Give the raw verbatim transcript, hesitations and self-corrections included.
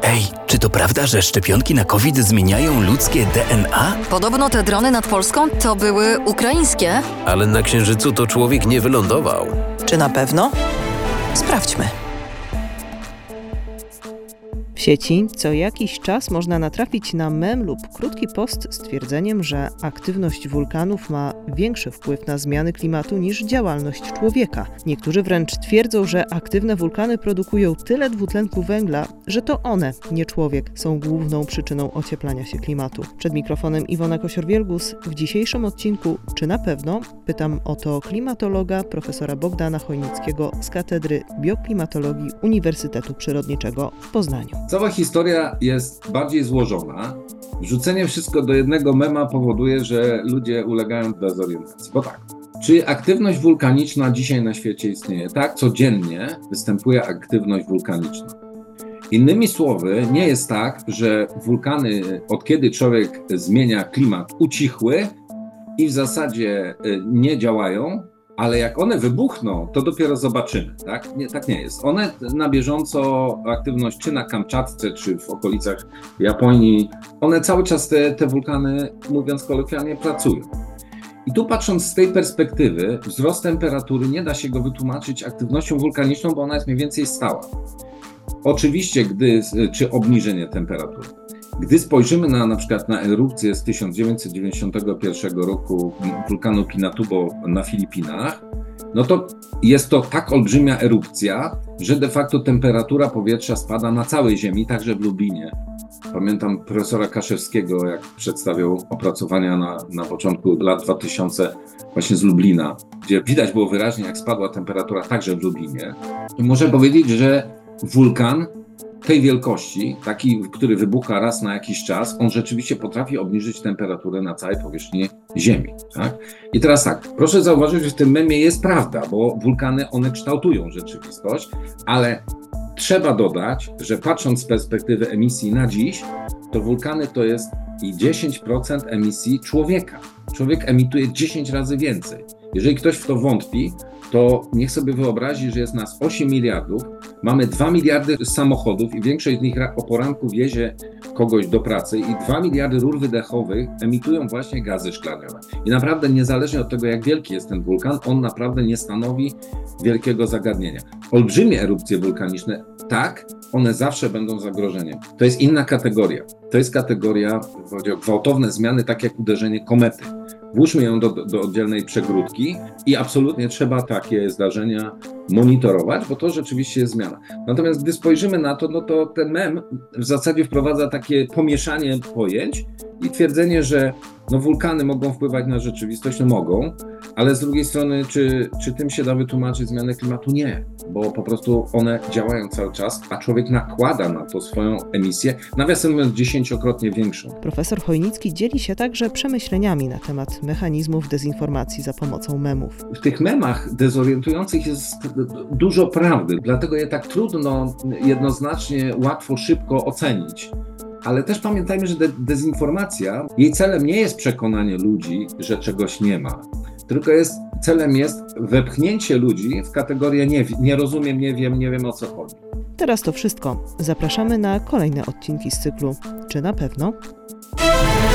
Ej, czy to prawda, że szczepionki na COVID zmieniają ludzkie D N A? Podobno te drony nad Polską to były ukraińskie. Ale na Księżycu to człowiek nie wylądował. Czy na pewno? Sprawdźmy. W sieci co jakiś czas można natrafić na mem lub krótki post z twierdzeniem, że aktywność wulkanów ma większy wpływ na zmiany klimatu niż działalność człowieka. Niektórzy wręcz twierdzą, że aktywne wulkany produkują tyle dwutlenku węgla, że to one, nie człowiek, są główną przyczyną ocieplania się klimatu. Przed mikrofonem Iwona Kosior-Wielgus. W dzisiejszym odcinku Czy na pewno? Pytam o to klimatologa profesora Bogdana Chojnickiego z Katedry Bioklimatologii Uniwersytetu Przyrodniczego w Poznaniu. Cała historia jest bardziej złożona. Wrzucenie wszystko do jednego mema powoduje, że ludzie ulegają dezorientacji. Bo tak, czy aktywność wulkaniczna dzisiaj na świecie istnieje? Tak, codziennie występuje aktywność wulkaniczna. Innymi słowy, nie jest tak, że wulkany, od kiedy człowiek zmienia klimat, ucichły i w zasadzie nie działają, ale jak one wybuchną, to dopiero zobaczymy, tak? Nie, tak nie jest. One na bieżąco, aktywność czy na Kamczatce, czy w okolicach Japonii, one cały czas te, te wulkany, mówiąc kolokwialnie, pracują. I tu patrząc z tej perspektywy, wzrost temperatury nie da się go wytłumaczyć aktywnością wulkaniczną, bo ona jest mniej więcej stała. Oczywiście, gdy, czy obniżenie temperatury. Gdy spojrzymy na na przykład na erupcję z tysiąc dziewięćset dziewięćdziesiątego pierwszego roku wulkanu Pinatubo na Filipinach, no to jest to tak olbrzymia erupcja, że de facto temperatura powietrza spada na całej Ziemi, także w Lublinie. Pamiętam profesora Kaszewskiego, jak przedstawiał opracowania na, na początku lat dwutysięcznych właśnie z Lublina, gdzie widać było wyraźnie, jak spadła temperatura także w Lublinie. I muszę powiedzieć, że wulkan tej wielkości, taki, który wybucha raz na jakiś czas, on rzeczywiście potrafi obniżyć temperaturę na całej powierzchni Ziemi. Tak? I teraz tak, proszę zauważyć, że w tym memie jest prawda, bo wulkany, one kształtują rzeczywistość, ale trzeba dodać, że patrząc z perspektywy emisji na dziś, to wulkany to jest i dziesięć procent emisji człowieka. Człowiek emituje dziesięć razy więcej. Jeżeli ktoś w to wątpi, to niech sobie wyobrazi, że jest nas osiem miliardów, mamy dwa miliardy samochodów i większość z nich o poranku wiezie kogoś do pracy i dwa miliardy rur wydechowych emitują właśnie gazy szklaniowe. I naprawdę niezależnie od tego, jak wielki jest ten wulkan, on naprawdę nie stanowi wielkiego zagadnienia. Olbrzymie erupcje wulkaniczne, tak, one zawsze będą zagrożeniem. To jest inna kategoria. To jest kategoria, chodzi o gwałtowne zmiany, tak jak uderzenie komety. Włóżmy ją do, do oddzielnej przegródki i absolutnie trzeba takie zdarzenia monitorować, bo to rzeczywiście jest zmiana. Natomiast gdy spojrzymy na to, no to ten mem w zasadzie wprowadza takie pomieszanie pojęć i twierdzenie, że no wulkany mogą wpływać na rzeczywistość, no mogą, ale z drugiej strony, czy, czy tym się da wytłumaczyć zmianę klimatu? Nie, bo po prostu one działają cały czas, a człowiek nakłada na to swoją emisję, nawiasem mówiąc, dziesięciokrotnie większą. Profesor Chojnicki dzieli się także przemyśleniami na temat mechanizmów dezinformacji za pomocą memów. W tych memach dezorientujących jest dużo prawdy, dlatego je tak trudno jednoznacznie, łatwo, szybko ocenić. Ale też pamiętajmy, że de- dezinformacja, jej celem nie jest przekonanie ludzi, że czegoś nie ma, tylko jest, celem jest wepchnięcie ludzi w kategorię nie, nie rozumiem, nie wiem, nie wiem o co chodzi. Teraz to wszystko. Zapraszamy na kolejne odcinki z cyklu Czy na pewno?